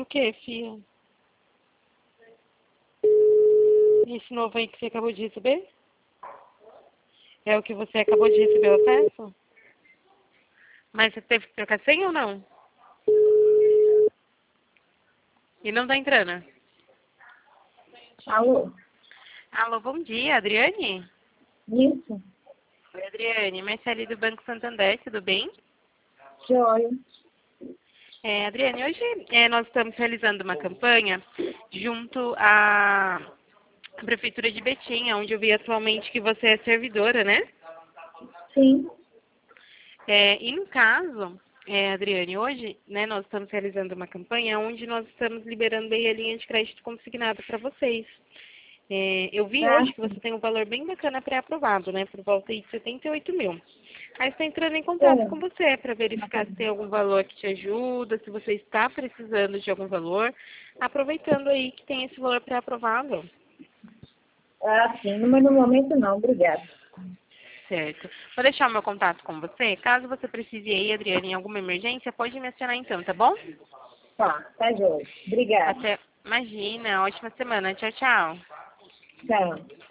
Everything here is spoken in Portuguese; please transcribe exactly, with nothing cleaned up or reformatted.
o quê, filha? Esse novo aí que você acabou de receber? É o que você acabou de receber o acesso? Mas você teve que trocar senha ou não? E não tá entrando? Alô? Alô, bom dia, Adriane? Isso? Oi, Adriane, Marcele do Banco Santander, tudo bem? Joia. É, Adriane, hoje é, nós estamos realizando uma campanha junto à Prefeitura de Betim, onde eu vi atualmente que você é servidora, né? Sim. É, e no caso, é, Adriane, hoje né, nós estamos realizando uma campanha onde nós estamos liberando aí a linha de crédito consignado para vocês. É, eu vi Ah, hoje que você tem um valor bem bacana pré-aprovado, né? Por volta aí de setenta e oito mil. Aí está entrando em contato com é. você para verificar se tem algum valor que te ajuda, se você está precisando de algum valor, aproveitando aí que tem esse valor pré-aprovado. Ah, sim, mas no momento não, obrigada. Certo. Vou deixar o meu contato com você. Caso você precise aí, Adriane, em alguma emergência, pode me acionar então, tá bom? Tá, tá joia. Obrigada. Até, imagina, ótima semana. Tchau, tchau. Tchau.